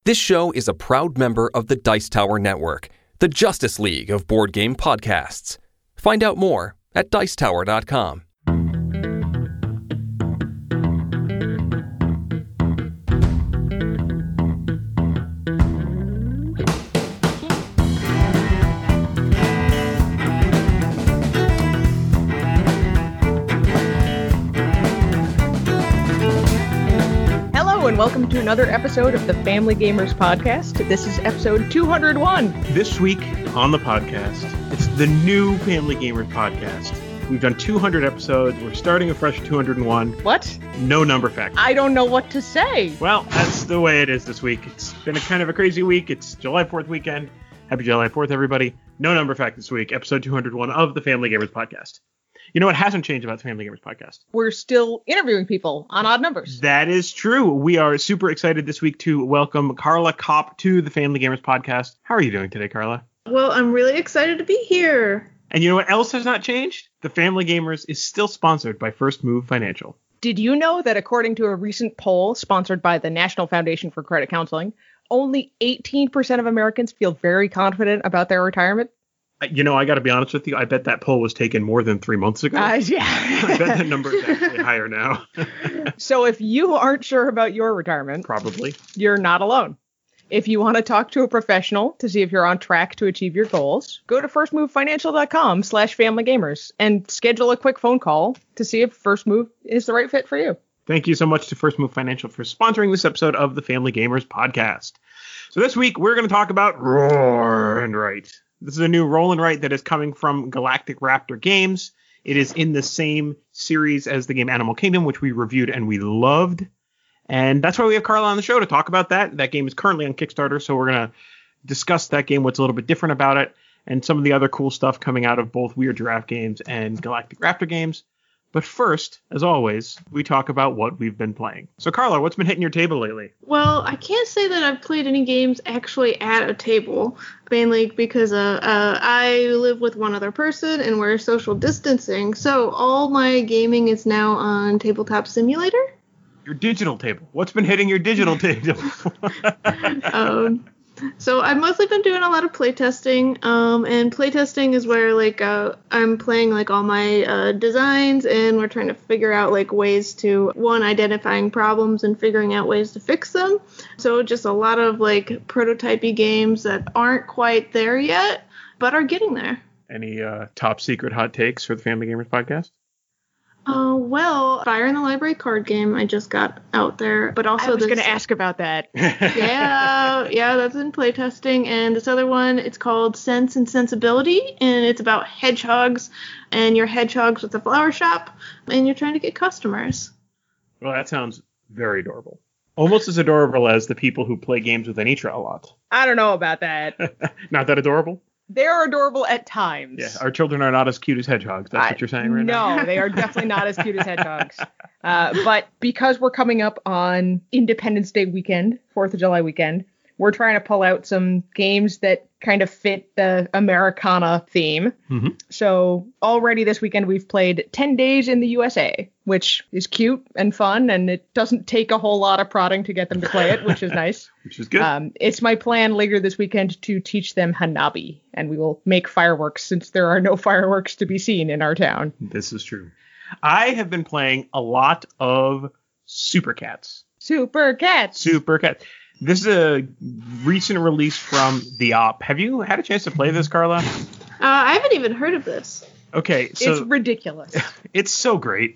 This show is a proud member of the Dice Tower Network, the Justice League of board game podcasts. Find out more at Dicetower.com. And welcome to another episode of the Family Gamers Podcast. This is episode 201. This week on the podcast, it's the new Family Gamers Podcast. We've done 200 episodes. We're starting a fresh 201. What? No number factor. I don't know what to say. Well, that's the way it is this week. It's been a kind of a crazy week. It's July 4th weekend. Happy July 4th, everybody. No number fact this week, episode 201 of the Family Gamers Podcast. You know what hasn't changed about the Family Gamers Podcast? We're still interviewing people on odd numbers. That is true. We are super excited this week to welcome Carla Kopp to the Family Gamers Podcast. How are you doing today, Carla? Well, I'm really excited to be here. And you know what else has not changed? The Family Gamers is still sponsored by First Move Financial. Did you know that according to a recent poll sponsored by the National Foundation for Credit Counseling, only 18% of Americans feel very confident about their retirement? You know, I got to be honest with you. I bet that poll was taken more than 3 months ago. Yeah. I bet the number is actually higher now. So if you aren't sure about your retirement, probably you're not alone. If you want to talk to a professional to see if you're on track to achieve your goals, go to firstmovefinancial.com/familygamers and schedule a quick phone call to see if First Move is the right fit for you. Thank you so much to First Move Financial for sponsoring this episode of the Family Gamers Podcast. So this week, we're going to talk about Roll and Write. This is a new roll and write that is coming from Galactic Raptor Games. It is in the same series as the game Animal Kingdom, which we reviewed and we loved. And that's why we have Carla on the show to talk about that. That game is currently on Kickstarter, so we're going to discuss that game, what's a little bit different about it, and some of the other cool stuff coming out of both Weird Giraffe Games and Galactic Raptor Games. But first, as always, we talk about what we've been playing. So, Carla, what's been hitting your table lately? Well, I can't say that I've played any games actually at a table, mainly because I live with one other person and we're social distancing. So all my gaming is now on Tabletop Simulator. Your digital table. What's been hitting your digital table? So I've mostly been doing a lot of playtesting, and playtesting is where I'm playing all my designs, and we're trying to figure out ways to identifying problems and figuring out ways to fix them. So just a lot of prototypey games that aren't quite there yet, but are getting there. Any top secret hot takes for the Family Gamers Podcast? Well, Fire in the Library card game I just got out there, but also I was going to ask about that. Yeah, that's in playtesting. And this other one, it's called Sense and Sensibility, and it's about hedgehogs, and you're hedgehogs with a flower shop, and you're trying to get customers. Well, that sounds very adorable. Almost as adorable as the people who play games with Anitra a lot. I don't know about that. Not that adorable? They're adorable at times. Yeah, our children are not as cute as hedgehogs. That's what you're saying right now? No, they are definitely not as cute as hedgehogs. But because we're coming up on Independence Day weekend, 4th of July weekend, we're trying to pull out some games that kind of fit the Americana theme. Mm-hmm. So already this weekend we've played 10 Days in the USA, which is cute and fun, and it doesn't take a whole lot of prodding to get them to play it, which is nice. Which is good. It's my plan later this weekend to teach them Hanabi, and we will make fireworks since there are no fireworks to be seen in our town. This is true. I have been playing a lot of Super Cats. Super Cats. This is a recent release from The Op. Have you had a chance to play this, Carla? I haven't even heard of this. Okay, so it's ridiculous. It's so great.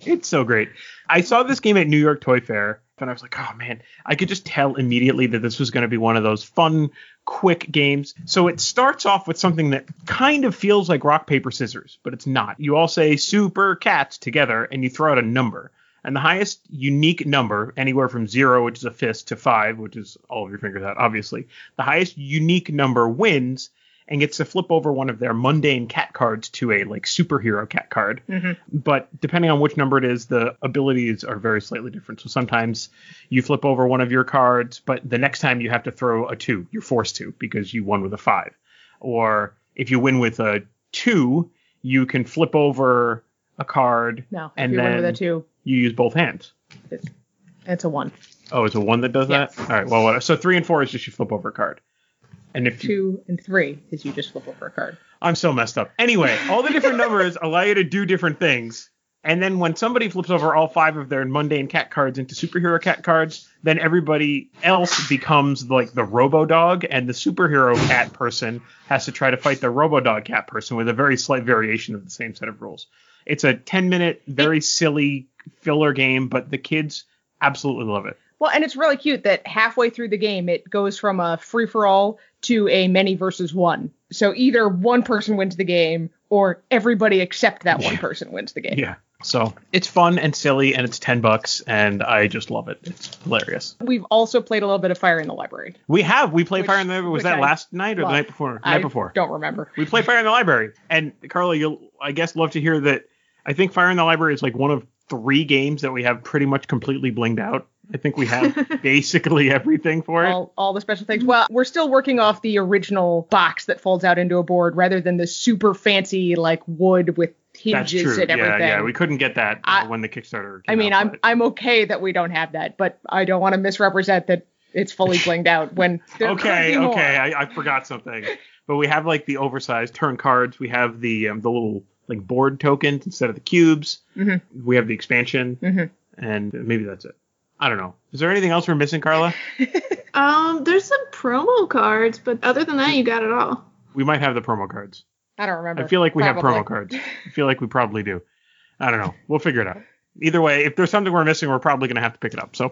I saw this game at New York Toy Fair, and I was like, oh man, I could just tell immediately that this was going to be one of those fun, quick games. So it starts off with something that kind of feels like rock, paper, scissors, but it's not. You all say Super Cats together, and you throw out a number. And the highest unique number, anywhere from 0, which is a fist, to 5, which is all of your fingers out, obviously. The highest unique number wins and gets to flip over one of their mundane cat cards to a superhero cat card. Mm-hmm. But depending on which number it is, the abilities are very slightly different. So sometimes you flip over one of your cards, but the next time you have to throw a 2. You're forced to because you won with a 5. Or if you win with a 2, you can flip over a card. No, and if you then win with a 2. You use both hands. It's a 1. Oh, it's a 1 that does Yes. that? All right, well, whatever. So 3 and 4 is just you flip over a card. And if 2 and 3 is you just flip over a card. I'm so messed up. Anyway, all the different numbers allow you to do different things. And then when somebody flips over all 5 of their mundane cat cards into superhero cat cards, then everybody else becomes like the Robo-Dog, and the superhero cat person has to try to fight the Robo-Dog cat person with a very slight variation of the same set of rules. It's a 10-minute, very silly filler game, but the kids absolutely love it. Well, and it's really cute that halfway through the game, it goes from a free-for-all to a many versus one. So either one person wins the game or everybody except that one person wins the game. Yeah. So it's fun and silly, and it's $10, and I just love it. It's hilarious. We've also played a little bit of Fire in the Library. We played Fire in the Library. Was that last night or the night before? The night before. Don't remember. We played Fire in the Library. And Carla, you'll, I guess, love to hear that. I think Fire in the Library is like one of 3 games that we have pretty much completely blinged out. I think we have basically everything for it. All the special things. Well, we're still working off the original box that folds out into a board rather than the super fancy like wood with hinges and everything. Yeah, we couldn't get that when the Kickstarter came I mean, out, I'm okay that we don't have that, but I don't want to misrepresent that it's fully blinged out when there could be more. I forgot something. But we have like the oversized turn cards. We have the little like board tokens instead of the cubes. Mm-hmm. We have the expansion, and maybe that's it. I don't know. Is there anything else we're missing, Carla? There's some promo cards, but other than that, you got it all. We might have the promo cards. I don't remember. I feel like we have promo cards. I feel like we probably do. I don't know. We'll figure it out. Either way, if there's something we're missing, we're probably going to have to pick it up. So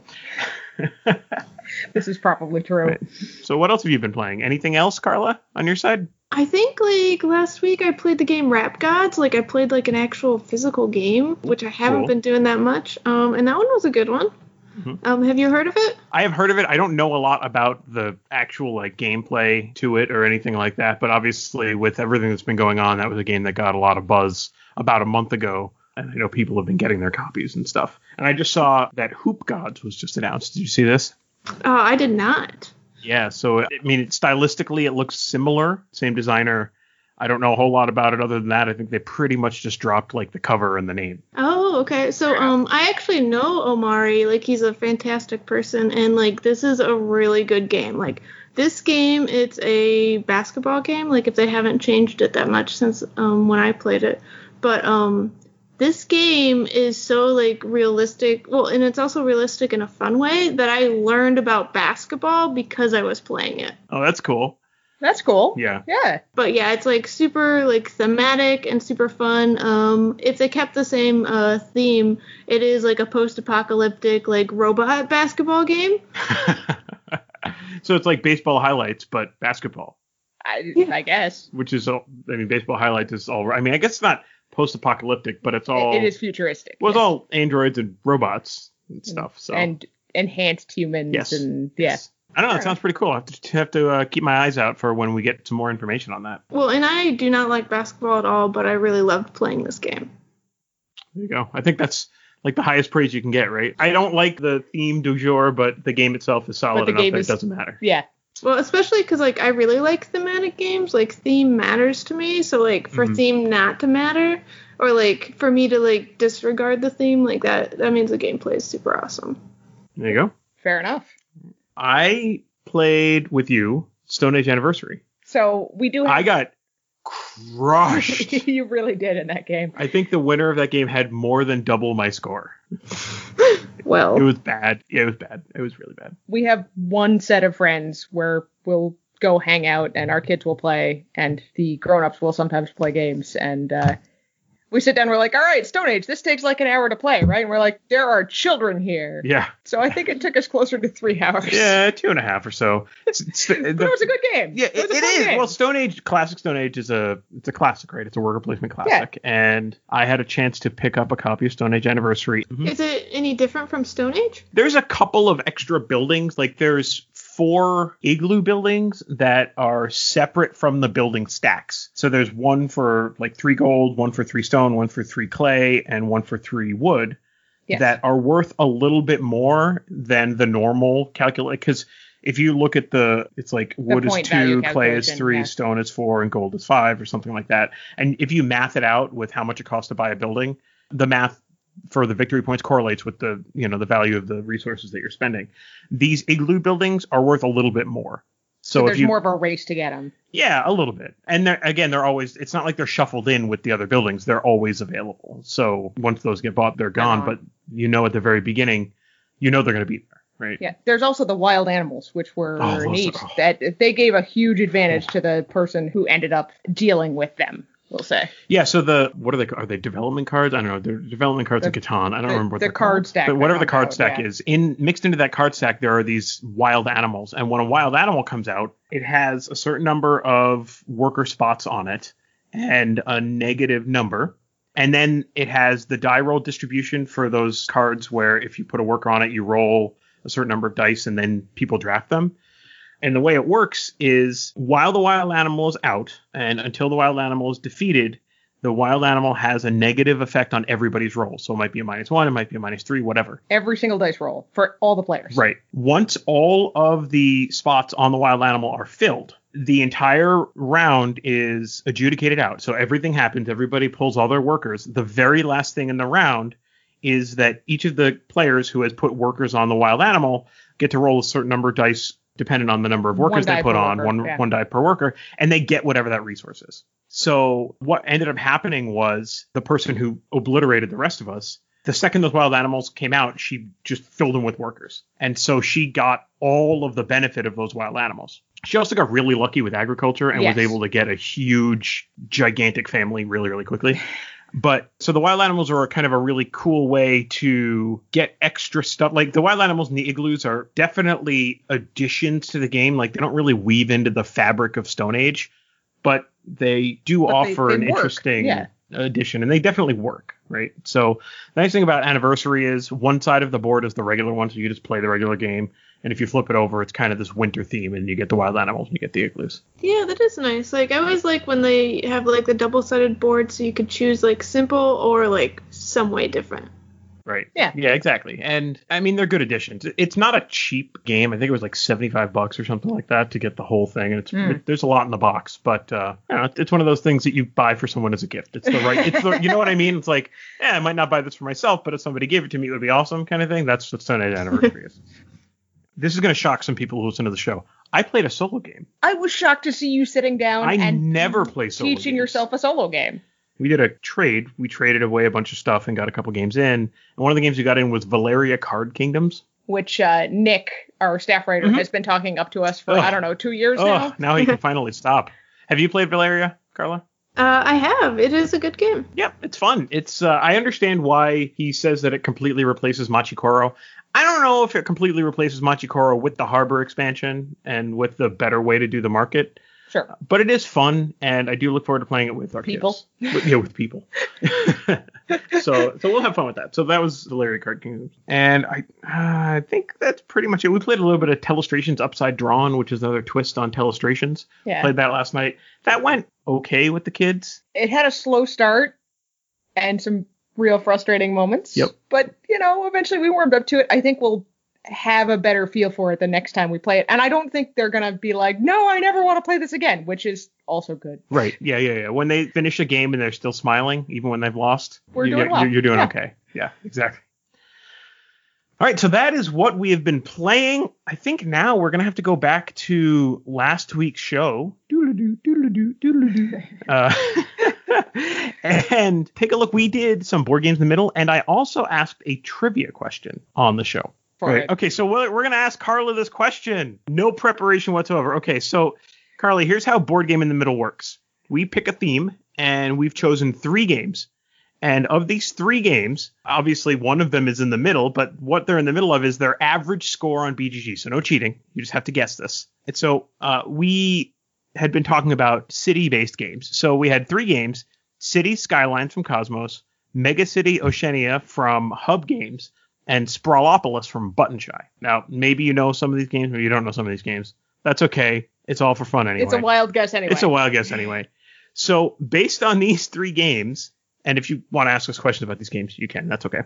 this is probably true. Right. So what else have you been playing? Anything else, Carla, on your side? I think like last week I played the game Rap Gods. Like I played like an actual physical game, which I haven't been doing that much. And that one was a good one. Mm-hmm. Have you heard of it? I have heard of it. I don't know a lot about the actual like gameplay to it or anything like that. But obviously with everything that's been going on, that was a game that got a lot of buzz about a month ago. And I know people have been getting their copies and stuff. And I just saw that Hoop Gods was just announced. Did you see this? I did not. Yeah. So, I mean, stylistically, it looks similar. Same designer. I don't know a whole lot about it other than that. I think they pretty much just dropped like the cover and the name. Oh, okay. So I actually know Omari. Like he's a fantastic person. And like this is a really good game. Like this game, it's a basketball game. Like if they haven't changed it that much since when I played it. But this game is so like realistic. Well, and it's also realistic in a fun way that I learned about basketball because I was playing it. Oh, that's cool. That's cool. Yeah. But yeah, it's like super like thematic and super fun. If they kept the same theme, it is like a post-apocalyptic like robot basketball game. So it's like baseball highlights, but basketball. I guess. Which is, baseball highlights is all. I mean, I guess it's not post-apocalyptic, but it's all. It is futuristic. Well, it's all androids and robots and stuff. So and enhanced humans. Yes. And yes. I don't know. That sounds pretty cool. I have to keep my eyes out for when we get some more information on that. Well, and I do not like basketball at all, but I really loved playing this game. There you go. I think that's like the highest praise you can get, right? I don't like the theme du jour, but the game itself is solid enough that it doesn't matter. Yeah. Well, especially because like I really like thematic games. Like theme matters to me. So like for theme not to matter, or like for me to like disregard the theme, like that means the gameplay is super awesome. There you go. Fair enough. I played with you Stone Age Anniversary. So we do have... I got crushed. You really did in that game. I think the winner of that game had more than double my score. Well, it was bad. Yeah, it was bad. It was really bad. We have one set of friends where we'll go hang out and our kids will play and the grown-ups will sometimes play games. And we sit down and we're like, all right, Stone Age, this takes like an hour to play, right? And we're like, there are children here. Yeah. So I think it took us closer to 3 hours. Yeah, 2.5 or so. But it was a good game. Yeah, it is. Game. Well, Stone Age, classic Stone Age is a classic, right? It's a worker placement classic. Yeah. And I had a chance to pick up a copy of Stone Age Anniversary. Mm-hmm. Is it any different from Stone Age? There's a couple of extra buildings. Like there's 4 igloo buildings that are separate from the building stacks. So there's one for like 3 gold, one for 3 stone, one for 3 clay, and one for 3 wood. Yes. That are worth a little bit more than the normal calculate. Because if you look at it's like wood is 2, clay is 3, stone is 4, and gold is 5 or something like that. And if you math it out with how much it costs to buy a building, the math for the victory points correlates with the value of the resources that you're spending. These igloo buildings are worth a little bit more. So there's more of a race to get them. Yeah, a little bit. And they're always, it's not like they're shuffled in with the other buildings. They're always available. So once those get bought, they're gone. But at the very beginning, they're going to be there, right? Yeah. There's also the wild animals, which were neat. That they gave a huge advantage to the person who ended up dealing with them, we'll say. Yeah, so what are they development cards? I don't know. They're development cards in Catan. I don't remember what the card stack. But whatever the card stack is, mixed into that card stack, there are these wild animals. And when a wild animal comes out, it has a certain number of worker spots on it and a negative number. And then it has the die roll distribution for those cards where if you put a worker on it, you roll a certain number of dice and then people draft them. And the way it works is while the wild animal is out and until the wild animal is defeated, the wild animal has a negative effect on everybody's roll. So it might be a -1, it might be a -3, whatever. Every single dice roll for all the players. Right. Once all of the spots on the wild animal are filled, the entire round is adjudicated out. So everything happens. Everybody pulls all their workers. The very last thing in the round is that each of the players who has put workers on the wild animal get to roll a certain number of dice depending on the number of workers they put on, one die per worker, and they get whatever that resource is. So what ended up happening was the person who obliterated the rest of us, the second those wild animals came out, she just filled them with workers. And so she got all of the benefit of those wild animals. She also got really lucky with agriculture and was able to get a huge, gigantic family really, really quickly. But so the wild animals are kind of a really cool way to get extra stuff. Like the wild animals and the igloos are definitely additions to the game. Like they don't really weave into the fabric of Stone Age, but they do offer an interesting addition, and they definitely work, right? So the nice thing about Anniversary is one side of the board is the regular one, so you just play the regular game. And if you flip it over, it's kind of this winter theme, and you get the wild animals and you get the igloos. Yeah, that is nice. Like, I always like when they have, like, the double-sided board so you could choose, like, simple or, like, some way different. Right. Yeah, exactly. And, I mean, they're good additions. It's not a cheap game. I think it was, like, $75 or something like that to get the whole thing. And there's a lot in the box. But, it's one of those things that you buy for someone as a gift. It's the right, you know what I mean? It's like, I might not buy this for myself, but if somebody gave it to me, it would be awesome kind of thing. That's what Stone Age Anniversary is. This is going to shock some people who listen to the show. I played a solo game. I was shocked to see you sitting down and never play solo teaching yourself a solo game. We did a trade. We traded away a bunch of stuff and got a couple games in. And one of the games we got in was Valeria Card Kingdoms. Which Nick, our staff writer, has been talking up to us for, 2 years now. Now he can finally stop. Have you played Valeria, Carla? I have. It is a good game. Yep, it's fun. It's I understand why he says that it completely replaces Machikoro. I don't know if it completely replaces Machikoro with the Harbor expansion and with the better way to do the market. Sure. But it is fun, and I do look forward to playing it with our people. Kids. With people. So we'll have fun with that. So that was Valeria Card Kingdoms. And I think that's pretty much it. We played a little bit of Telestrations Upside Drawn, which is another twist on Telestrations. Yeah. Played that last night. That went okay with the kids. It had a slow start and some real frustrating moments. Yep. But, eventually we warmed up to it. I think we'll have a better feel for it the next time we play it. And I don't think they're going to be like, no, I never want to play this again, which is also good. Right. Yeah. When they finish a game and they're still smiling, even when they've lost, We're doing well. You're doing okay. Yeah, exactly. All right, so that is what we have been playing. I think now we're going to have to go back to last week's show. And take a look. We did some board games in the middle, and I also asked a trivia question on the show. Right. Okay, so we're going to ask Carla this question. No preparation whatsoever. Okay, so Carly, here's how Board Game in the Middle works. We pick a theme, and we've chosen 3 games. And of these 3 games, obviously one of them is in the middle, but what they're in the middle of is their average score on BGG. So no cheating. You just have to guess this. And so we had been talking about city-based games. So we had 3 games: City Skylines from Cosmos, Mega City Oceania from Hub Games, and Sprawlopolis from Button Shy. Now, maybe you know some of these games, maybe you don't know some of these games. That's okay. It's all for fun anyway. It's a wild guess anyway. So based on these 3 games, and if you want to ask us questions about these games, you can. That's okay.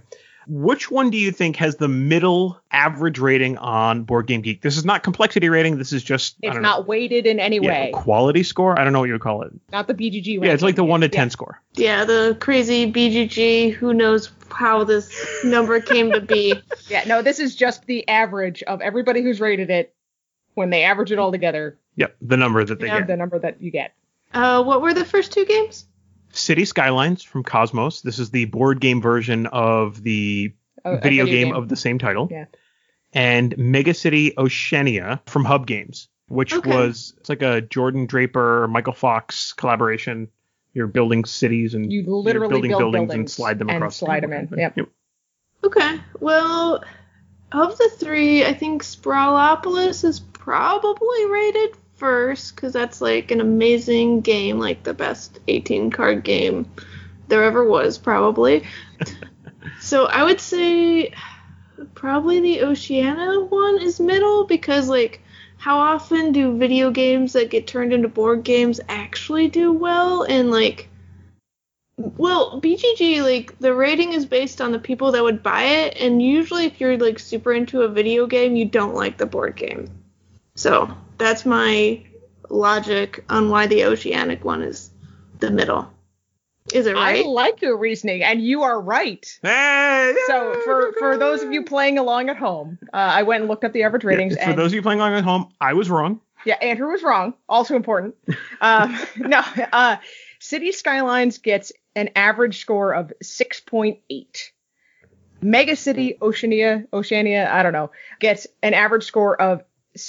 Which one do you think has the middle average rating on Board Game Geek? This is not complexity rating. This is just It's not weighted in any way. Quality score. I don't know what you would call it. Not the BGG ranking. Yeah, it's like the 1 to 10 score. Yeah, the crazy BGG. Who knows how this number came to be? Yeah, no, this is just the average of everybody who's rated it. When they average it all together. Yep, the number that they get. The number that you get. What were the first two games? City Skylines from Cosmos. This is the board game version of the video game of the same title. Yeah. And Mega City Oceania from Hub Games, which was it's like a Jordan Draper, Michael Fox collaboration. You're building cities and you literally building buildings and slide them across. Slide them in. Yep. Okay. Well, of the three, I think Sprawlopolis is probably rated first because that's like an amazing game, like the best 18 card game there ever was, probably. So I would say probably the Oceania one is middle because like how often do video games that get turned into board games actually do well? And like, well, BGG, like the rating is based on the people that would buy it, and usually if you're like super into a video game, you don't like the board game. So that's my logic on why the Oceanic one is the middle. Is it right? I like your reasoning, and you are right. So for those of you playing along at home, I went and looked up the average ratings. For those of you playing along at home, I was wrong. Yeah, Andrew was wrong. Also important. City Skylines gets an average score of 6.8. Mega City Oceania, I don't know, gets an average score of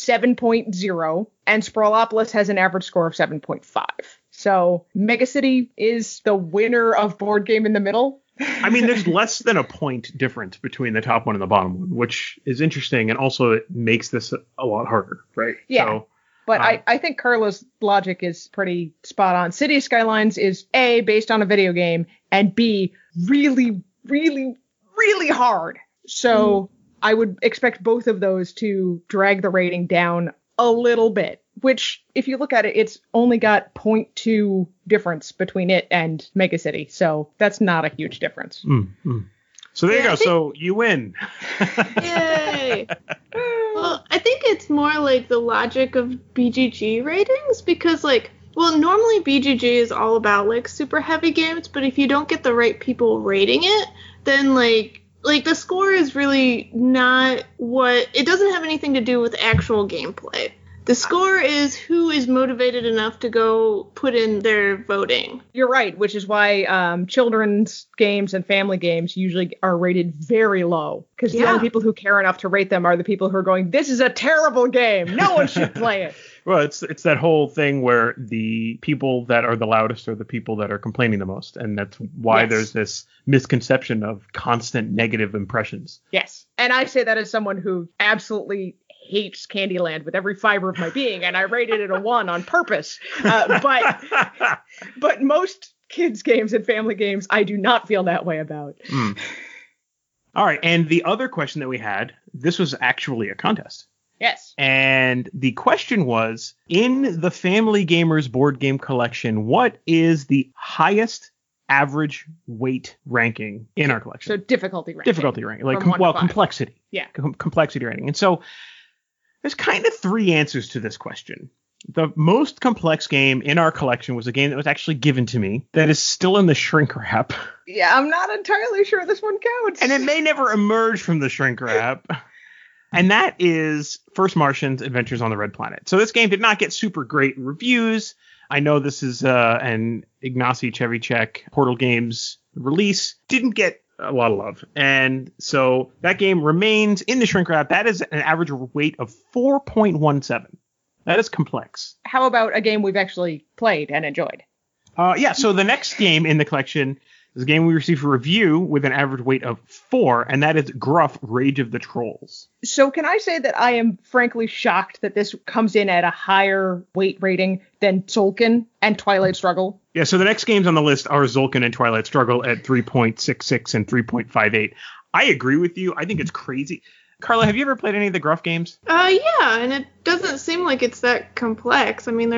7.0, and Sprawlopolis has an average score of 7.5. So Mega City is the winner of Board Game in the Middle. I mean, there's less than a point difference between the top one and the bottom one, which is interesting, and also it makes this a lot harder, right? Yeah. So, but I think Carla's logic is pretty spot on. City Skylines is A, based on a video game, and B, really, really, really hard. So I would expect both of those to drag the rating down a little bit, which if you look at it, it's only got 0.2 difference between it and Mega City. So that's not a huge difference. So there you go. So you win. Yay. Well, I think it's more like the logic of BGG ratings because like, well, normally BGG is all about like super heavy games, but if you don't get the right people rating it, then like the score is really not what, it doesn't have anything to do with actual gameplay. The score is who is motivated enough to go put in their voting. You're right, which is why children's games and family games usually are rated very low. Because the only people who care enough to rate them are the people who are going, this is a terrible game. No one should play it. Well, it's that whole thing where the people that are the loudest are the people that are complaining the most. And that's why there's this misconception of constant negative impressions. Yes. And I say that as someone who absolutely hates Candyland with every fiber of my being, and I rated it a 1 on purpose. But most kids' games and family games, I do not feel that way about. All right. And the other question that we had, this was actually a contest. Yes. And the question was, in the Family Gamers board game collection, what is the highest average weight ranking in our collection? So difficulty ranking. Difficulty ranking. Like, complexity. Yeah. Complexity rating. And so there's kind of 3 answers to this question. The most complex game in our collection was a game that was actually given to me that is still in the shrink wrap. Yeah, I'm not entirely sure this one counts. And it may never emerge from the shrink wrap. And that is First Martians Adventures on the Red Planet. So this game did not get super great reviews. I know this is an Ignacy Trzewiczek Portal Games release. Didn't get a lot of love. And so that game remains in the shrink wrap. That is an average weight of 4.17. That is complex. How about a game we've actually played and enjoyed? So the next game in the collection is a game we received for review with an average weight of 4, and that is Gruff Rage of the Trolls. So can I say that I am frankly shocked that this comes in at a higher weight rating than Tzolk'in and Twilight Struggle? Yeah, so the next games on the list are Tzolk'in and Twilight Struggle at 3.66 and 3.58. I agree with you. I think it's crazy. Carla, have you ever played any of the Gruff games? Yeah, and it doesn't seem like it's that complex. I mean, they're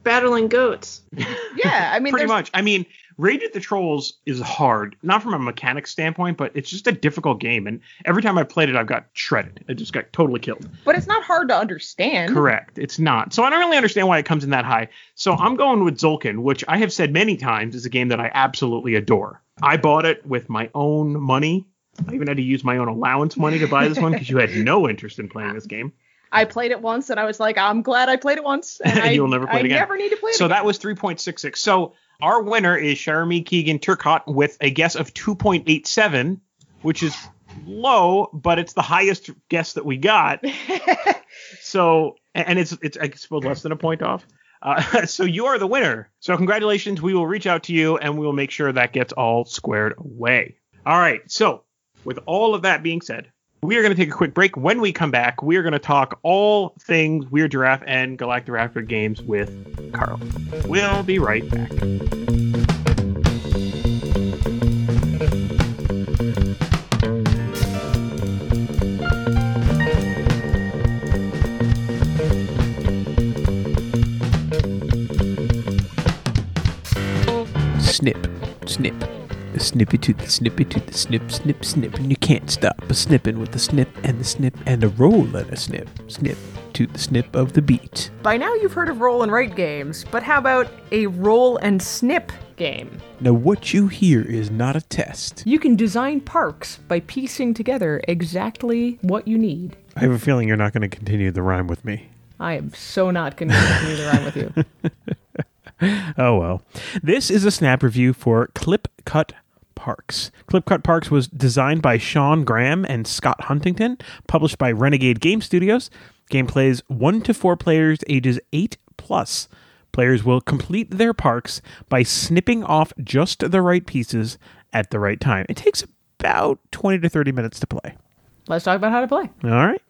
battling goats. Yeah, I mean, pretty much. I mean, Raid of the Trolls is hard, not from a mechanic standpoint, but it's just a difficult game. And every time I played it, I've got shredded. I just got totally killed. But it's not hard to understand. Correct. It's not. So I don't really understand why it comes in that high. So I'm going with Tzolk'in, which I have said many times is a game that I absolutely adore. I bought it with my own money. I even had to use my own allowance money to buy this one because you had no interest in playing this game. I played it once and I was like, I'm glad I played it once. And you'll never play it again. I never need to play it So again. that was 3.66. So our winner is Sharmi Keegan Turcotte with a guess of 2.87, which is low, but it's the highest guess that we got. So, and it's I suppose less than a point off. So you are the winner. So congratulations. We will reach out to you and we will make sure that gets all squared away. All right. So with all of that being said, we are going to take a quick break. When we come back, we are going to talk all things Weird Giraffe and Galactoraptor games with Carl. We'll be right back. Snip, snip. The snippy to the snippy to the snip, snip, snip. And you can't stop a snipping with the snip and a roll and a snip. Snip to the snip of the beat. By now you've heard of roll and write games, but how about a roll and snip game? Now what you hear is not a test. You can design parks by piecing together exactly what you need. I have a feeling you're not going to continue the rhyme with me. I am so not going to continue the rhyme with you. Oh well. This is a snap review for Clip Cut Parks. Clip Cut Parks was designed by Sean Graham and Scott Huntington, published by Renegade Game Studios. Game plays 1 to 4 players ages 8+. Players will complete their parks by snipping off just the right pieces at the right time. It takes about 20 to 30 minutes to play. Let's talk about how to play. All right.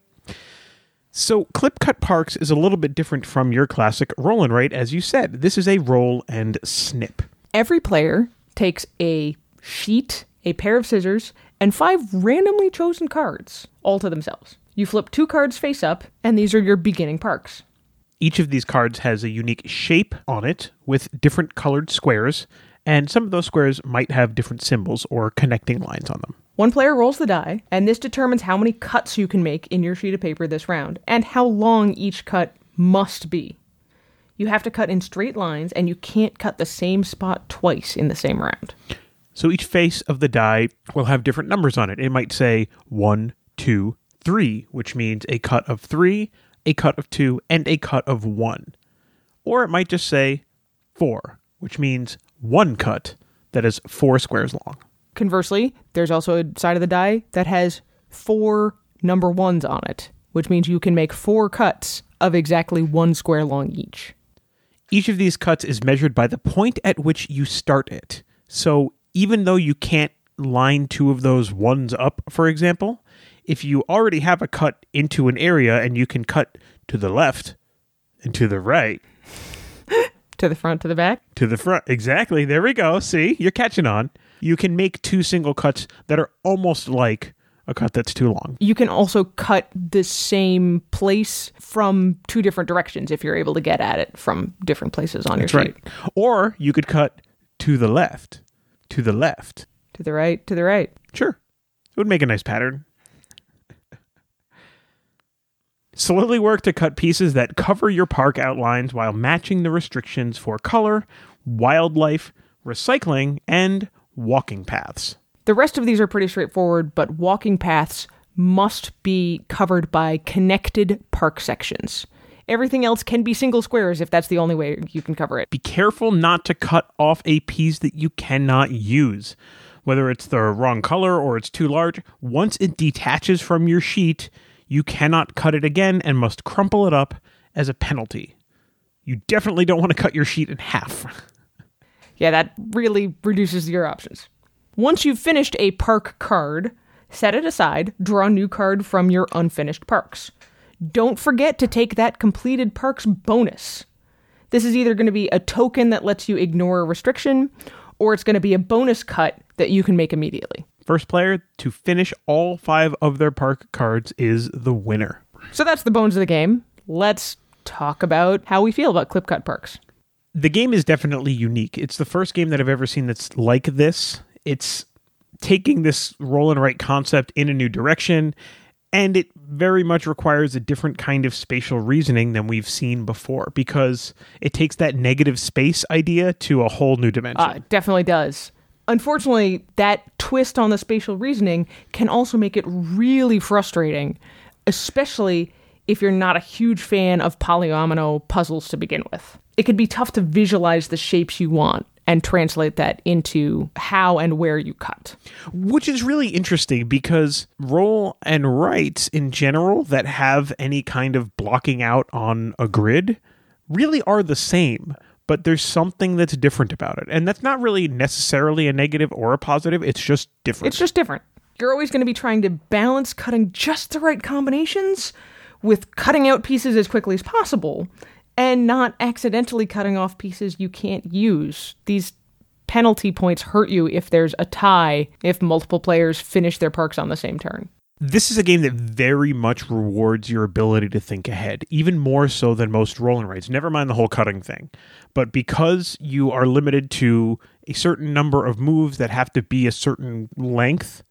So Clip Cut Parks is a little bit different from your classic roll and write, as you said. This is a roll and snip. Every player takes a sheet, a pair of scissors, and 5 randomly chosen cards, all to themselves. You flip 2 cards face up, and these are your beginning parks. Each of these cards has a unique shape on it with different colored squares, and some of those squares might have different symbols or connecting lines on them. One player rolls the die, and this determines how many cuts you can make in your sheet of paper this round, and how long each cut must be. You have to cut in straight lines, and you can't cut the same spot twice in the same round. So each face of the die will have different numbers on it. It might say 1, 2, 3, which means a cut of 3, a cut of 2, and a cut of 1. Or it might just say 4, which means 1 cut that is 4 squares long. Conversely, there's also a side of the die that has 4 number 1s on it, which means you can make 4 cuts of exactly 1 square long each. Each of these cuts is measured by the point at which you start it. So even though you can't line 2 of those 1s up, for example, if you already have a cut into an area and you can cut to the left and to the right. To the front, to the back? To the front. Exactly. There we go. See, you're catching on. You can make 2 single cuts that are almost like a cut that's too long. You can also cut the same place from 2 different directions if you're able to get at it from different places on That's your right. sheet. Or you could cut to the left, to the left. To the right, to the right. Sure. It would make a nice pattern. Slowly work to cut pieces that cover your park outlines while matching the restrictions for color, wildlife, recycling, and walking paths. The rest of these are pretty straightforward, but walking paths must be covered by connected park sections. Everything else can be single squares if that's the only way you can cover it. Be careful not to cut off a piece that you cannot use. Whether it's the wrong color or it's too large, once it detaches from your sheet, you cannot cut it again and must crumple it up as a penalty. You definitely don't want to cut your sheet in half. Yeah, that really reduces your options. Once you've finished a park card, set it aside, draw a new card from your unfinished parks. Don't forget to take that completed parks bonus. This is either going to be a token that lets you ignore a restriction, or it's going to be a bonus cut that you can make immediately. First player to finish all 5 of their park cards is the winner. So that's the bones of the game. Let's talk about how we feel about Clip Cut Parks. The game is definitely unique. It's the first game that I've ever seen that's like this. It's taking this roll and write concept in a new direction, and it very much requires a different kind of spatial reasoning than we've seen before, because it takes that negative space idea to a whole new dimension. It definitely does. Unfortunately, that twist on the spatial reasoning can also make it really frustrating, especially if you're not a huge fan of polyomino puzzles to begin with. It can be tough to visualize the shapes you want and translate that into how and where you cut. Which is really interesting, because roll and writes in general that have any kind of blocking out on a grid really are the same, but there's something that's different about it. And that's not really necessarily a negative or a positive. It's just different. It's just different. You're always going to be trying to balance cutting just the right combinations with cutting out pieces as quickly as possible and not accidentally cutting off pieces you can't use. These penalty points hurt you if there's a tie, if multiple players finish their parks on the same turn. This is a game that very much rewards your ability to think ahead, even more so than most roll and writes. Never mind the whole cutting thing. But because you are limited to a certain number of moves that have to be a certain length,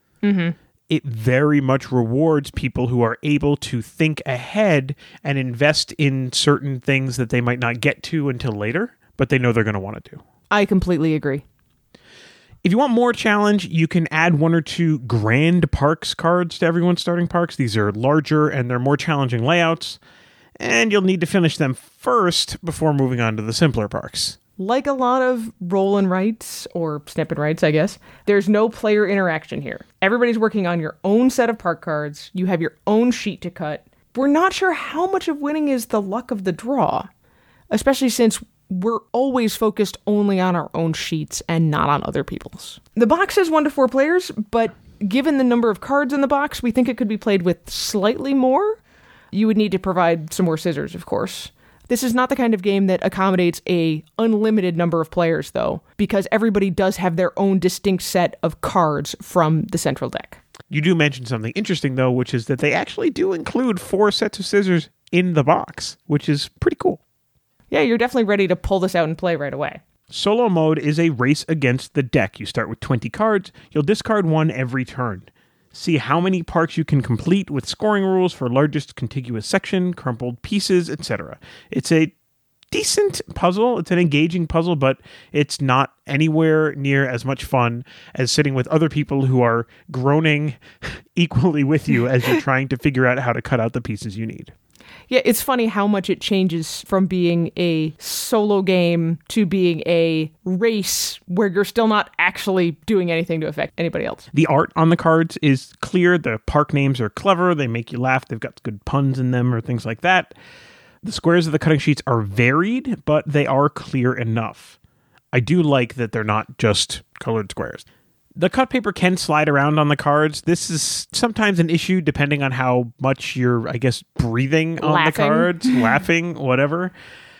it very much rewards people who are able to think ahead and invest in certain things that they might not get to until later, but they know they're going to want to do. I completely agree. If you want more challenge, you can add 1 or 2 Grand Parks cards to everyone's starting parks. These are larger and they're more challenging layouts, and you'll need to finish them first before moving on to the simpler parks. Like a lot of roll and writes, or snip and writes, I guess, there's no player interaction here. Everybody's working on your own set of park cards. You have your own sheet to cut. We're not sure how much of winning is the luck of the draw, especially since we're always focused only on our own sheets and not on other people's. The box says 1 to 4 players, but given the number of cards in the box, we think it could be played with slightly more. You would need to provide some more scissors, of course. This is not the kind of game that accommodates a unlimited number of players, though, because everybody does have their own distinct set of cards from the central deck. You do mention something interesting, though, which is that they actually do include 4 sets of scissors in the box, which is pretty cool. Yeah, you're definitely ready to pull this out and play right away. Solo mode is a race against the deck. You start with 20 cards. You'll discard 1 every turn. See how many parks you can complete with scoring rules for largest contiguous section, crumpled pieces, etc. It's a decent puzzle. It's an engaging puzzle, but it's not anywhere near as much fun as sitting with other people who are groaning equally with you as you're trying to figure out how to cut out the pieces you need. Yeah, it's funny how much it changes from being a solo game to being a race where you're still not actually doing anything to affect anybody else. The art on the cards is clear. The park names are clever. They make you laugh. They've got good puns in them or things like that. The squares of the cutting sheets are varied, but they are clear enough. I do like that they're not just colored squares. The cut paper can slide around on the cards. This is sometimes an issue depending on how much you're, I guess, breathing on the cards, laughing, whatever.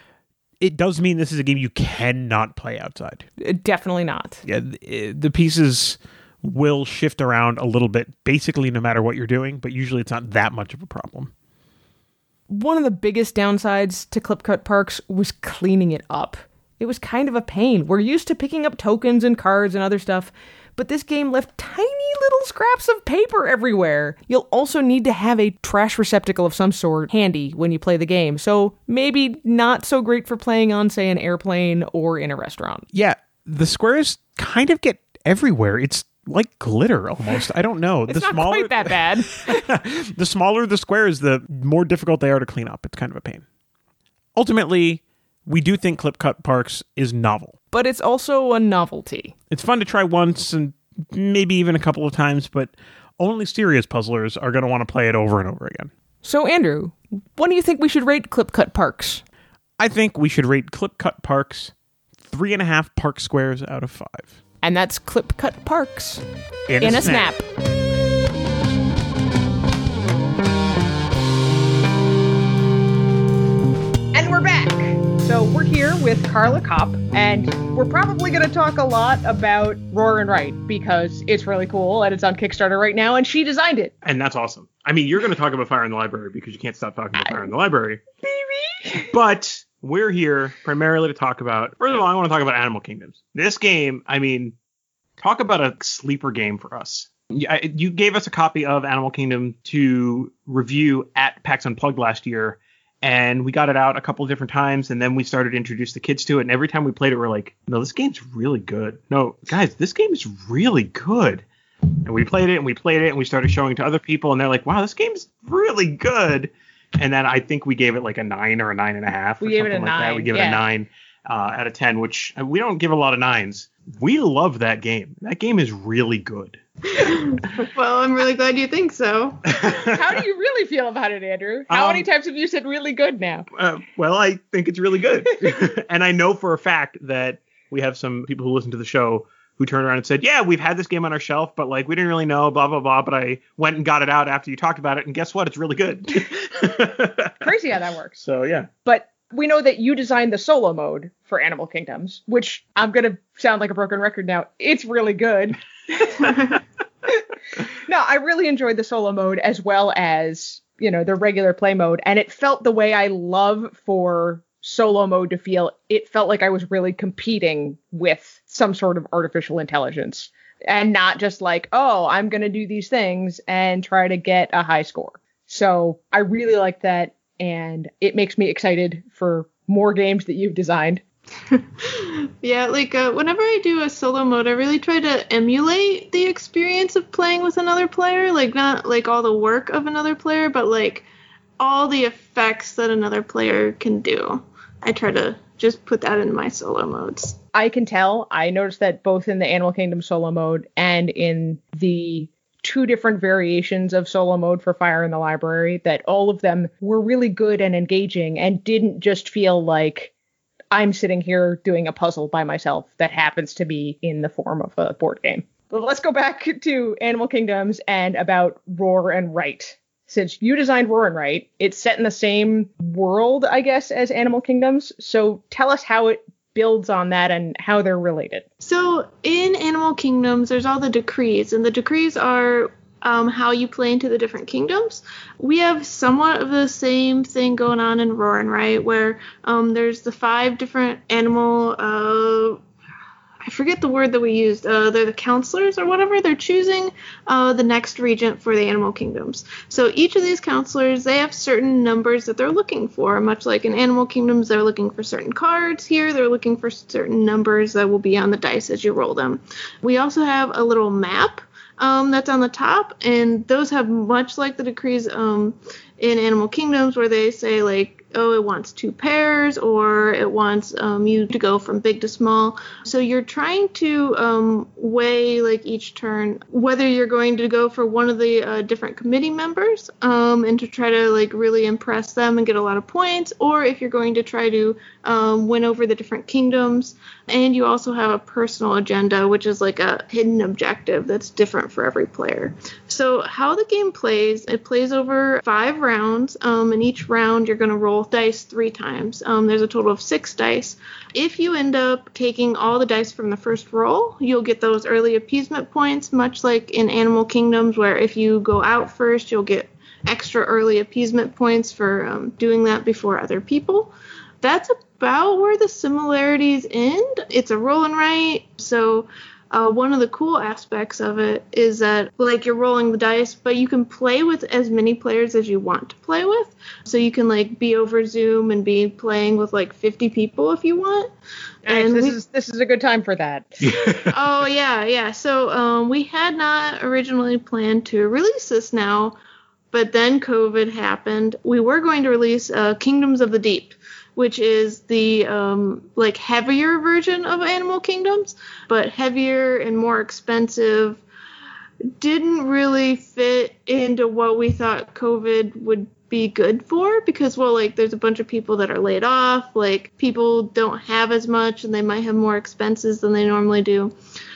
It does mean this is a game you cannot play outside. Definitely not. Yeah, the pieces will shift around a little bit, basically no matter what you're doing, but usually it's not that much of a problem. One of the biggest downsides to Clip Cut Parks was cleaning it up. It was kind of a pain. We're used to picking up tokens and cards and other stuff, but this game left tiny little scraps of paper everywhere. You'll also need to have a trash receptacle of some sort handy when you play the game, so maybe not so great for playing on, say, an airplane or in a restaurant. Yeah, the squares kind of get everywhere. It's like glitter almost. I don't know. It's not quite that bad. The smaller the squares, the more difficult they are to clean up. It's kind of a pain. Ultimately, we do think Clip Cut Parks is novel. But it's also a novelty. It's fun to try once and maybe even a couple of times, but only serious puzzlers are going to want to play it over and over again. So, Andrew, what do you think we should rate Clip Cut Parks? I think we should rate Clip Cut Parks 3.5 park squares out of 5. And that's Clip Cut Parks in a snap. And we're back. So we're here with Carla Kopp, and we're probably going to talk a lot about Roar and Write because it's really cool and it's on Kickstarter right now, and she designed it. And that's awesome. I mean, you're going to talk about Fire in the Library because you can't stop talking about Fire in the Library. But we're here primarily to talk about, first of all, I want to talk about Animal Kingdoms. This game, I mean, talk about a sleeper game for us. You gave us a copy of Animal Kingdom to review at PAX Unplugged last year, and we got it out a couple of different times, and then we started to introduce the kids to it, and every time we played it, we're like, no, this game's really good. No, guys, this game is really good. And we played it, and we started showing it to other people, and they're like, wow, this game's really good. And then I think we gave it like a 9 or a 9.5. We gave it a 9. We gave it a 9 out of 10, which we don't give a lot of 9s. We love that game. That game is really good. Well, I'm really glad you think so. How do you really feel about it, Andrew? How many times have you said really good now? Well, I think it's really good. And I know for a fact that we have some people who listen to the show who turned around and said, yeah, we've had this game on our shelf, but like we didn't really know, blah, blah, blah. But I went and got it out after you talked about it. And guess what? It's really good. Crazy how that works. So, yeah. But we know that you designed the solo mode for Animal Kingdoms, which I'm going to sound like a broken record now. It's really good. No, I really enjoyed the solo mode as well as, you know, the regular play mode. And it felt the way I love for solo mode to feel. It felt like I was really competing with some sort of artificial intelligence and not just like, oh, I'm going to do these things and try to get a high score. So I really like that. And it makes me excited for more games that you've designed. Yeah, like whenever I do a solo mode, I really try to emulate the experience of playing with another player. Like not like all the work of another player, but like all the effects that another player can do. I try to just put that in my solo modes. I can tell. I noticed that both in the Animal Kingdom solo mode and in the 2 different variations of solo mode for Fire in the Library, that all of them were really good and engaging and didn't just feel like I'm sitting here doing a puzzle by myself that happens to be in the form of a board game. But let's go back to Animal Kingdoms and about Roar and Write. Since you designed Roar and Write, it's set in the same world, I guess, as Animal Kingdoms. So tell us how it builds on that and how they're related. So in Animal Kingdoms, there's all the decrees, and the decrees are how you play into the different kingdoms. We have somewhat of the same thing going on in Roar and Write, where there's the 5 different animal I forget the word that we used. They're the counselors or whatever. They're choosing the next regent for the Animal Kingdoms. So each of these counselors, they have certain numbers that they're looking for. Much like in Animal Kingdoms, they're looking for certain cards. Here, they're looking for certain numbers that will be on the dice as you roll them. We also have a little map that's on the top, and those have much like the decrees in Animal Kingdoms, where they say like, oh, it wants 2 pairs, or it wants you to go from big to small. So you're trying to weigh like each turn whether you're going to go for one of the different committee members and to try to like really impress them and get a lot of points, or if you're going to try to win over the different kingdoms. And you also have a personal agenda, which is like a hidden objective that's different for every player. So how the game plays, it plays over 5 rounds. In each round, you're going to roll dice 3 times. There's a total of 6 dice. If you end up taking all the dice from the first roll, you'll get those early appeasement points, much like in Animal Kingdoms, where if you go out first, you'll get extra early appeasement points for doing that before other people. That's about where the similarities end. It's a roll and write, so one of the cool aspects of it is that, like, you're rolling the dice, but you can play with as many players as you want to play with. So you can, like, be over Zoom and be playing with, like, 50 people if you want. Nice. And this is a good time for that. Oh, yeah. So we had not originally planned to release this now, but then COVID happened. We were going to release Kingdoms of the Deep, which is the like heavier version of Animal Kingdoms, but heavier and more expensive. Didn't really fit into what we thought COVID would be good for, because, well, like, there's a bunch of people that are laid off, like, people don't have as much and they might have more expenses than they normally do.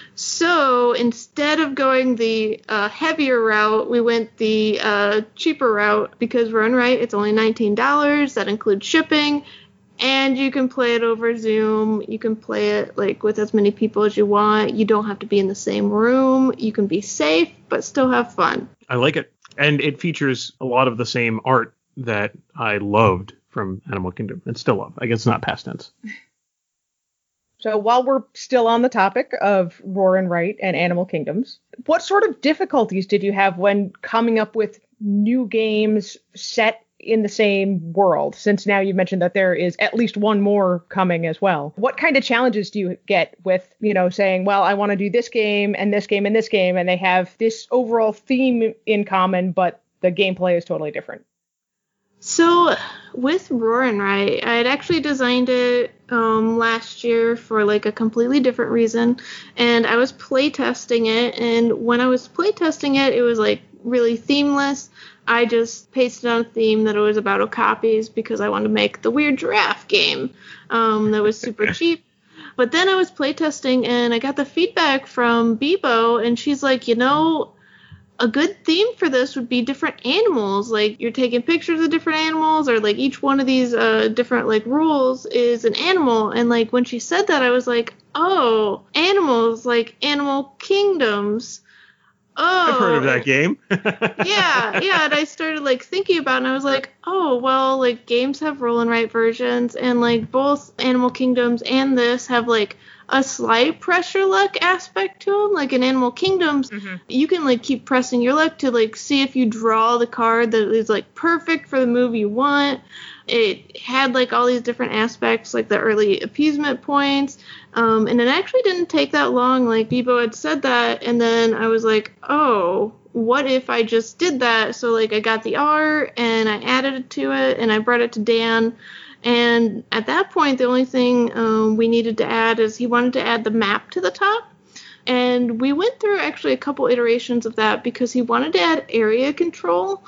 So instead of going the heavier route, we went the cheaper route, because Roar and Write, it's only $19. That includes shipping. And you can play it over Zoom. You can play it like with as many people as you want. You don't have to be in the same room. You can be safe, but still have fun. I like it. And it features a lot of the same art that I loved from Animal Kingdom, and still love. I guess it's not past tense. So while we're still on the topic of Roar and Write and Animal Kingdoms, what sort of difficulties did you have when coming up with new games set in the same world? Since now you've mentioned that there is at least one more coming as well. What kind of challenges do you get with, saying, well, I want to do this game and this game and this game, and they have this overall theme in common, but the gameplay is totally different? So with Roar and Write, I had actually designed it last year for like a completely different reason, and I was playtesting it, and when I was playtesting it, it was like really themeless. I just pasted on a theme that it was about Okapis because I wanted to make the weird giraffe game that was super cheap. But then I was playtesting and I got the feedback from Bebo, and she's like, a good theme for this would be different animals. Like you're taking pictures of different animals, or like each one of these different like rules is an animal. And like when she said that, I was like, oh, animals, like Animal Kingdoms. Oh, I've heard of that game. yeah. And I started like thinking about it, and I was like, oh, well, like games have roll and write versions, and like both Animal Kingdoms and this have like a slight pressure luck aspect to them. Like in Animal Kingdoms, you can like keep pressing your luck to like see if you draw the card that is like perfect for the move you want. It had like all these different aspects, like the early appeasement points. And it actually didn't take that long. Like Bebo had said that, and then I was like, oh, what if I just did that? So like I got the art and I added it to it and I brought it to Dan. And at that point, the only thing we needed to add is he wanted to add the map to the top. And we went through actually a couple iterations of that because he wanted to add area control.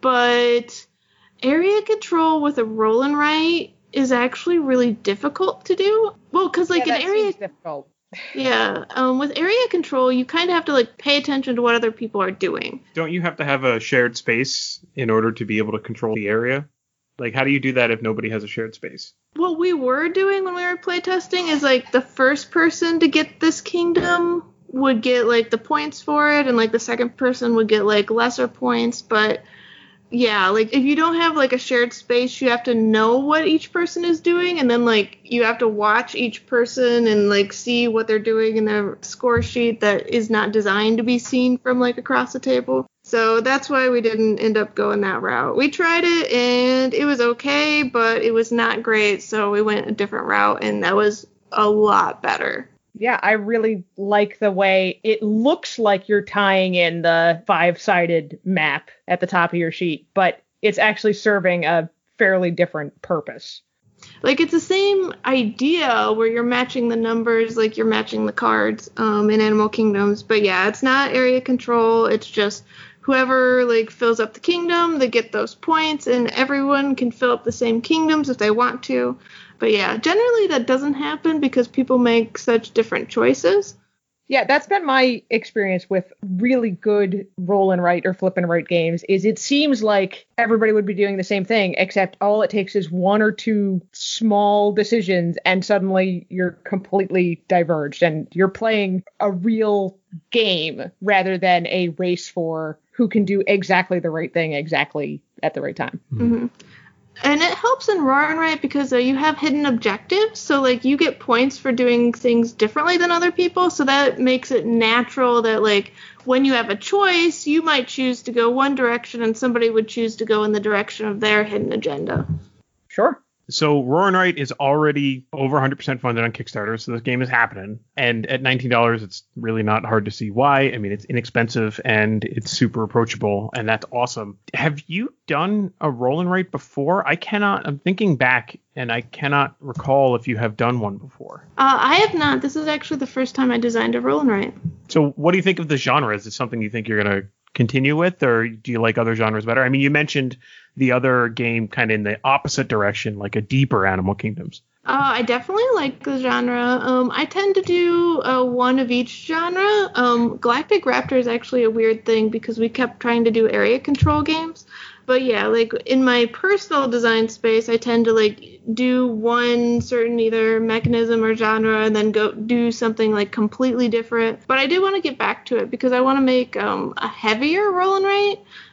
But area control with a roll and write is actually really difficult to do. Well, because like an area seems difficult. Yeah, with area control, you kind of have to like pay attention to what other people are doing. Don't you have to have a shared space in order to be able to control the area? Like, how do you do that if nobody has a shared space? What we were doing when we were playtesting is like the first person to get this kingdom would get like the points for it, and like the second person would get like lesser points. But yeah, like if you don't have like a shared space, you have to know what each person is doing, and then like you have to watch each person and like see what they're doing in their score sheet that is not designed to be seen from like across the table. So that's why we didn't end up going that route. We tried it and it was okay, but it was not great. So we went a different route, and that was a lot better. Yeah, I really like the way it looks like you're tying in the 5-sided map at the top of your sheet, but it's actually serving a fairly different purpose. Like it's the same idea where you're matching the numbers, like you're matching the cards in Animal Kingdoms. But yeah, it's not area control. It's just whoever like fills up the kingdom, they get those points, and everyone can fill up the same kingdoms if they want to. But yeah, generally that doesn't happen because people make such different choices. Yeah, that's been my experience with really good roll and write or flip and write games, is it seems like everybody would be doing the same thing, except all it takes is one or two small decisions and suddenly you're completely diverged and you're playing a real game rather than a race for who can do exactly the right thing exactly at the right time. Mm-hmm. And it helps in Roar and Write because you have hidden objectives. So, like, you get points for doing things differently than other people. So that makes it natural that, like, when you have a choice, you might choose to go one direction and somebody would choose to go in the direction of their hidden agenda. Sure. So Roar and Write is already over 100% funded on Kickstarter, so this game is happening. And at $19, it's really not hard to see why. I mean, it's inexpensive and it's super approachable, and that's awesome. Have you done a Roll and Write before? I'm thinking back, and I cannot recall if you have done one before. I have not. This is actually the first time I designed a Roll and Write. So what do you think of the genre? Is this something you think you're going to continue with, or do you like other genres better? I mean, you mentioned the other game kind of in the opposite direction, like a deeper Animal Kingdoms. I definitely like the genre. I tend to do one of each genre. Galactic Raptor is actually a weird thing because we kept trying to do area control games. But yeah, like in my personal design space, I tend to like do one certain either mechanism or genre and then go do something like completely different. But I do want to get back to it because I want to make a heavier roll and write.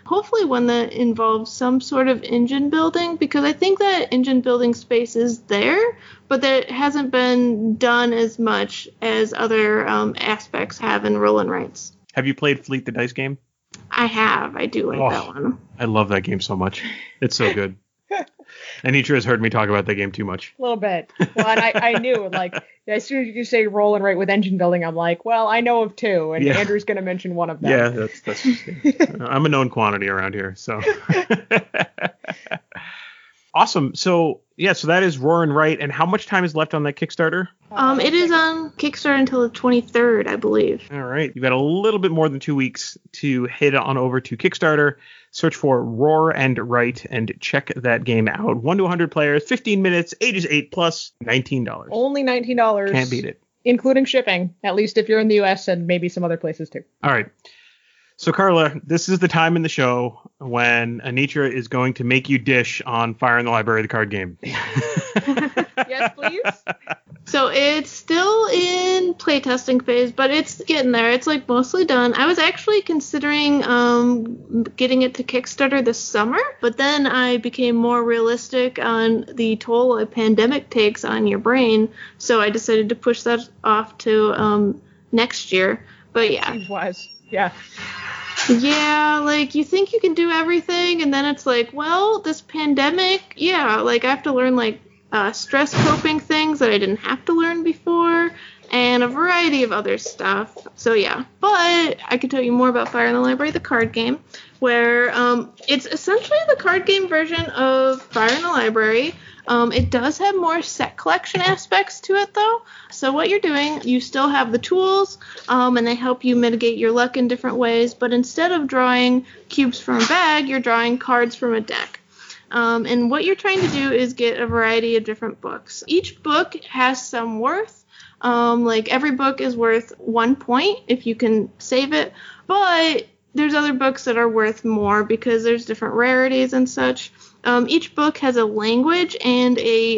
Hopefully one that involves some sort of engine building, because I think that engine building space is there, but that it hasn't been done as much as other aspects have in Roll and Rights. Have you played Fleet the Dice game? I have. I do like that one. I love that game so much. It's so good. Anitra has heard me talk about that game too much. A little bit. Well, and I knew, like, as soon as you say Roll and Write with engine building, I'm like, well, I know of two, and Andrew's going to mention one of them. Yeah, that's I'm a known quantity around here, so. Awesome. So that is Roar and Write. And how much time is left on that Kickstarter? It is on Kickstarter until the 23rd, I believe. All right. You've got a little bit more than 2 weeks to head on over to Kickstarter, search for Roar and Write, and check that game out. 1 to 100 players, 15 minutes, ages 8 plus, $19. Only $19. Can't beat it. Including shipping, at least if you're in the U.S. and maybe some other places too. All right. So, Carla, this is the time in the show when Anitra is going to make you dish on Fire in the Library, the card game. Yes, please. So it's still in playtesting phase, but it's getting there. It's like mostly done. I was actually considering getting it to Kickstarter this summer, but then I became more realistic on the toll a pandemic takes on your brain, so I decided to push that off to next year. But yeah. It was. Yeah. Yeah, like, you think you can do everything, and then it's like, well, this pandemic, like, I have to learn, like, stress coping things that I didn't have to learn before, and a variety of other stuff. So, yeah. But I can tell you more about Fire in the Library, the card game, where it's essentially the card game version of Fire in the Library. It does have more set collection aspects to it, though. So what you're doing, you still have the tools, and they help you mitigate your luck in different ways. But instead of drawing cubes from a bag, you're drawing cards from a deck. And what you're trying to do is get a variety of different books. Each book has some worth. Like, every book is worth 1 point if you can save it. But there's other books that are worth more because there's different rarities and such. Each book has a language and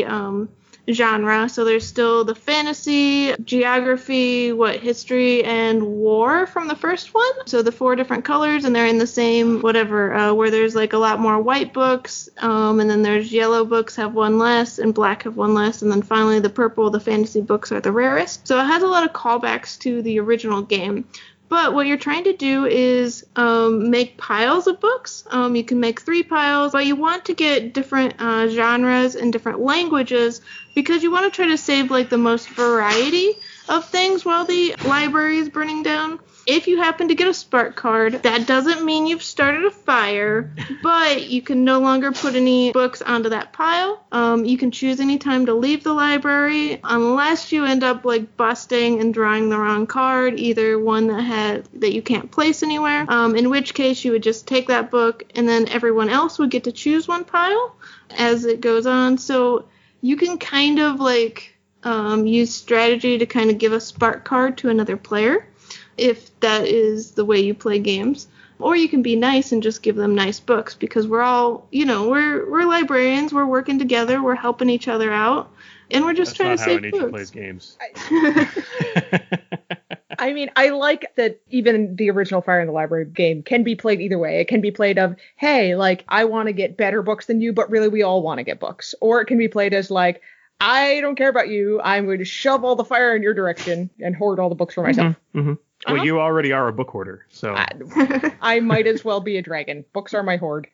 a genre. So there's still the fantasy, geography, history, and war from the first one. So the 4 different colors, and they're in the same where there's like a lot more white books, and then there's yellow books have one less, and black have one less, and then finally the purple, the fantasy books are the rarest. So it has a lot of callbacks to the original game. But what you're trying to do is make piles of books. You can make 3 piles, but you want to get different genres and different languages because you want to try to save like the most variety of things while the library is burning down. If you happen to get a spark card, that doesn't mean you've started a fire, but you can no longer put any books onto that pile. You can choose any time to leave the library unless you end up like busting and drawing the wrong card, either one that you can't place anywhere, in which case you would just take that book and then everyone else would get to choose one pile as it goes on. So you can kind of like use strategy to kind of give a spark card to another player, if that is the way you play games. Or you can be nice and just give them nice books, because we're all, we're librarians, we're working together, we're helping each other out, and we're just trying to save books. That's not how Anitra plays games. I mean, I like that even the original Fire in the Library game can be played either way. It can be played of, hey, like, I want to get better books than you, but really we all want to get books. Or it can be played as like, I don't care about you, I'm going to shove all the fire in your direction and hoard all the books for myself. Mm-hmm. Mm-hmm. Well, you already are a book hoarder, so I might as well be a dragon. Books are my hoard.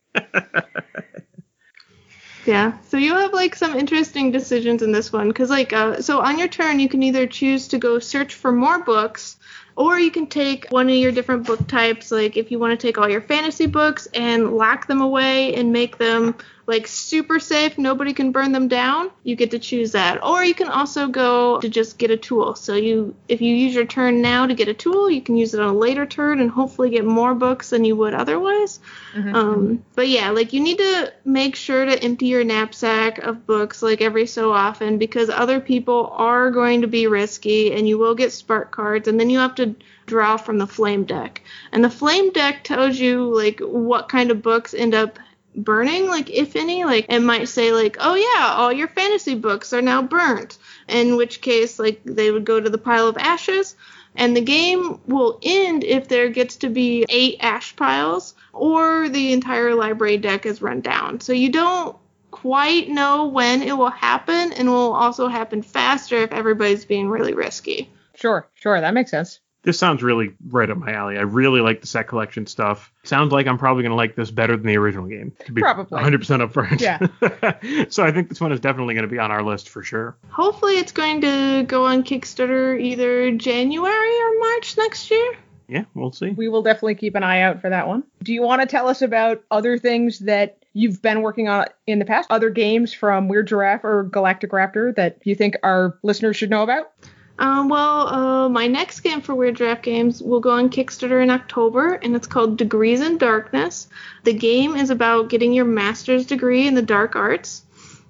Yeah, so you'll have like some interesting decisions in this one, because like so on your turn you can either choose to go search for more books, or you can take one of your different book types. Like if you want to take all your fantasy books and lock them away and make them like super safe, nobody can burn them down, you get to choose that. Or you can also go to just get a tool. So if you use your turn now to get a tool, you can use it on a later turn and hopefully get more books than you would otherwise. Mm-hmm. But yeah, like you need to make sure to empty your knapsack of books like every so often, because other people are going to be risky and you will get spark cards, and then you have to draw from the flame deck. And the flame deck tells you like what kind of books end up burning, like if any. Like it might say like, oh yeah, all your fantasy books are now burnt, in which case like they would go to the pile of ashes. And the game will end if there gets to be 8 ash piles or the entire library deck is run down. So you don't quite know when it will happen, and it will also happen faster if everybody's being really risky. Sure, that makes sense. This sounds really right up my alley. I really like the set collection stuff. Sounds like I'm probably going to like this better than the original game, to be Probably. 100% upfront. Yeah. So I think this one is definitely going to be on our list for sure. Hopefully it's going to go on Kickstarter either January or March next year. Yeah, we'll see. We will definitely keep an eye out for that one. Do you want to tell us about other things that you've been working on in the past? Other games from Weird Giraffe or Galactic Raptor that you think our listeners should know about? My next game for Weird Giraffe Games will go on Kickstarter in October, and it's called Degrees in Darkness. The game is about getting your master's degree in the dark arts.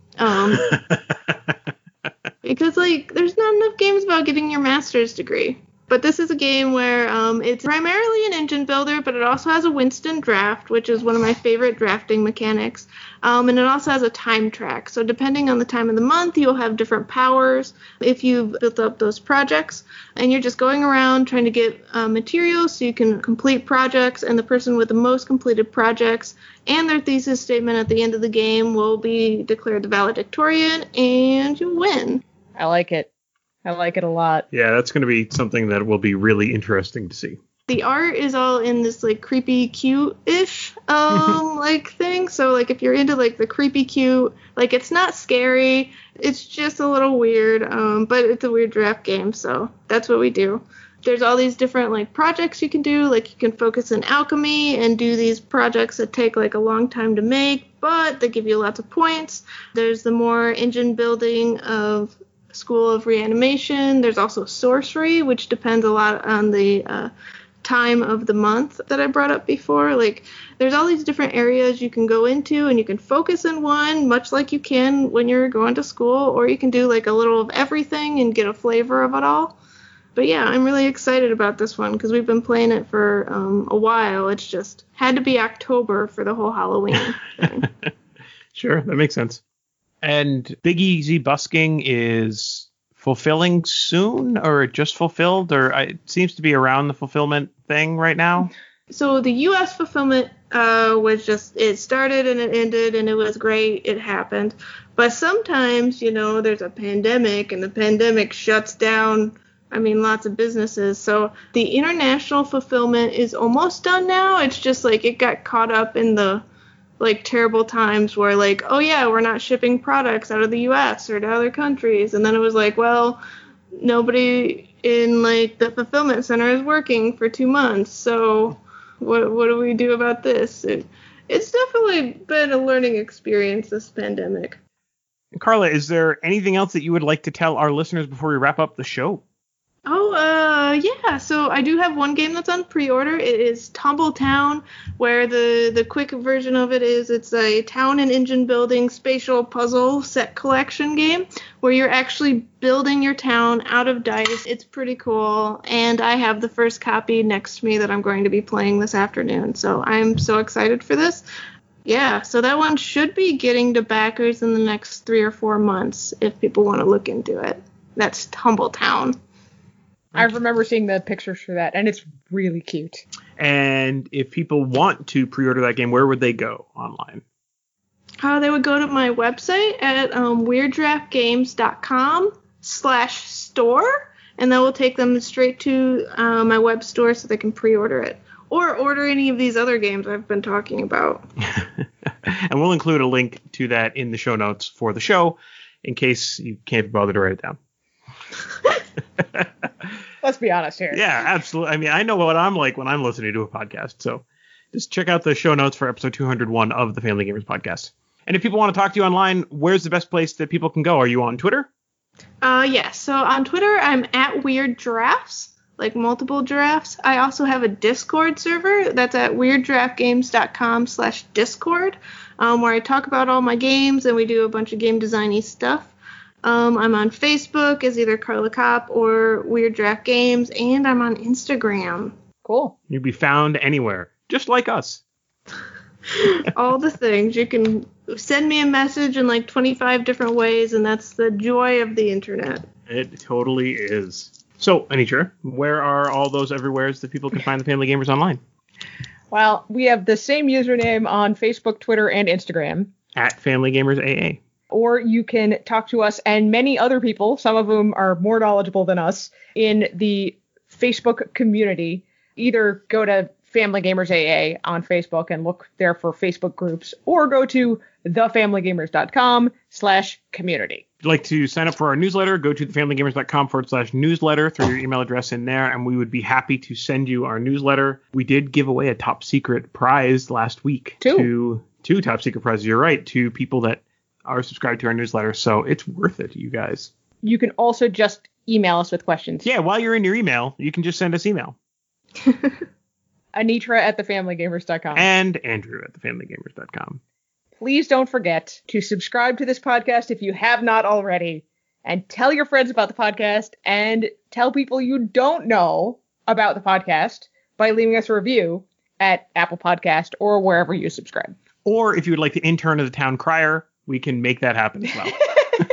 Because, there's not enough games about getting your master's degree. But this is a game where it's primarily an engine builder, but it also has a Winston draft, which is one of my favorite drafting mechanics. And it also has a time track. So depending on the time of the month, you'll have different powers if you've built up those projects. And you're just going around trying to get materials so you can complete projects. And the person with the most completed projects and their thesis statement at the end of the game will be declared the valedictorian, and you win. I like it. I like it a lot. Yeah, that's going to be something that will be really interesting to see. The art is all in this creepy cute-ish thing. So if you're into the creepy cute, it's not scary. It's just a little weird. But it's a Weird Giraffe game, so that's what we do. There's all these different projects you can do. You can focus in alchemy and do these projects that take a long time to make, but they give you lots of points. There's the more engine building of School of Reanimation. There's also sorcery, which depends a lot on the time of the month that I brought up before. There's all these different areas you can go into, and you can focus in one, much like you can when you're going to school, or you can do a little of everything and get a flavor of it all. But yeah, I'm really excited about this one because we've been playing it for a while. It's just had to be October for the whole Halloween thing. Sure, that makes sense. And Big Easy Busking is fulfilling soon, or just fulfilled, or it seems to be around the fulfillment thing right now? So the U.S. fulfillment was just, it started and it ended and it was great. It happened. But sometimes, there's a pandemic and the pandemic shuts down, lots of businesses. So the international fulfillment is almost done now. It's just it got caught up in the terrible times where oh yeah, we're not shipping products out of the US or to other countries. And then it was well, nobody in the fulfillment center is working for 2 months. So what do we do about this? It's definitely been a learning experience, this pandemic. Carla, is there anything else that you would like to tell our listeners before we wrap up the show? Yeah, so I do have one game that's on pre-order. It is Tumbletown, where the quick version of it is it's a town and engine building spatial puzzle set collection game where you're actually building your town out of dice. It's pretty cool, and I have the first copy next to me that I'm going to be playing this afternoon, so I'm so excited for this. Yeah, so that one should be getting to backers in the next 3 or 4 months if people want to look into it. That's Tumbletown. I remember seeing the pictures for that, and it's really cute. And if people want to pre-order that game, where would they go online? They would go to my website at weirdgiraffegames.com/store, and that will take them straight to my web store so they can pre-order it. Or order any of these other games I've been talking about. And we'll include a link to that in the show notes for the show, in case you can't bother to write it down. Let's be honest here. Yeah, absolutely. I know what I'm like when I'm listening to a podcast. So just check out the show notes for episode 201 of the Family Gamers podcast. And if people want to talk to you online, where's the best place that people can go? Are you on Twitter? Yes. So on Twitter, I'm at Weird Giraffes, multiple giraffes. I also have a Discord server that's at weirdgiraffegames.com/Discord, where I talk about all my games and we do a bunch of game designy stuff. I'm on Facebook as either Carla Kopp or Weird Giraffe Games, and I'm on Instagram. Cool. You'll be found anywhere, just like us. All the things. You can send me a message in 25 different ways, and that's the joy of the internet. It totally is. So, Anitra, where are all those everywheres that people can find the Family Gamers online? Well, we have the same username on Facebook, Twitter, and Instagram. At Family Gamers AA. Or you can talk to us and many other people, some of whom are more knowledgeable than us, in the Facebook community. Either go to Family Gamers AA on Facebook and look there for Facebook groups, or go to thefamilygamers.com/community. If you'd like to sign up for our newsletter, go to thefamilygamers.com/newsletter, throw your email address in there, and we would be happy to send you our newsletter. We did give away a top secret prize last week. Two top secret prizes, you're right, to people that are subscribed to our newsletter, so it's worth it, you guys. You can also just email us with questions. Yeah, while you're in your email, you can just send us email. Anitra at thefamilygamers.com. And Andrew at thefamilygamers.com. Please don't forget to subscribe to this podcast if you have not already, and tell your friends about the podcast, and tell people you don't know about the podcast by leaving us a review at Apple Podcast or wherever you subscribe. Or if you would like to intern as a town crier, we can make that happen as well.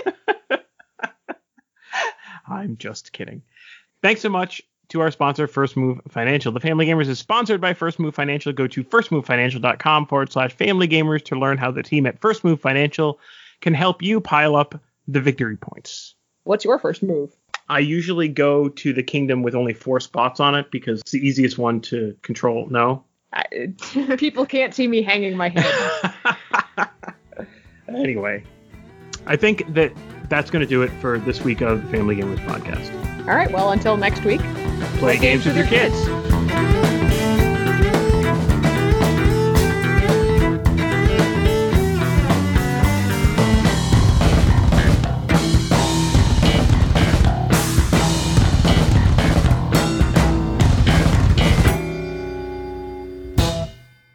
I'm just kidding. Thanks so much to our sponsor, First Move Financial. The Family Gamers is sponsored by First Move Financial. Go to firstmovefinancial.com/Family Gamers to learn how the team at First Move Financial can help you pile up the victory points. What's your first move? I usually go to the kingdom with only 4 spots on it because it's the easiest one to control. No? People can't see me hanging my head. Anyway, I think that's going to do it for this week of the Family Gamers podcast. All right, well, until next week, play games with your kids.